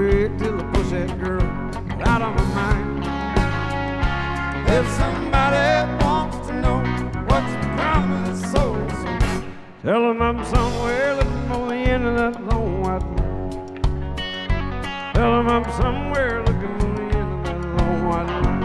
wait till I push that girl out of my mind. If somebody wants to know what's the problem with his soul, so tell him I'm somewhere looking for the end of that long white line. Tell him I'm somewhere looking for the end of that long white line.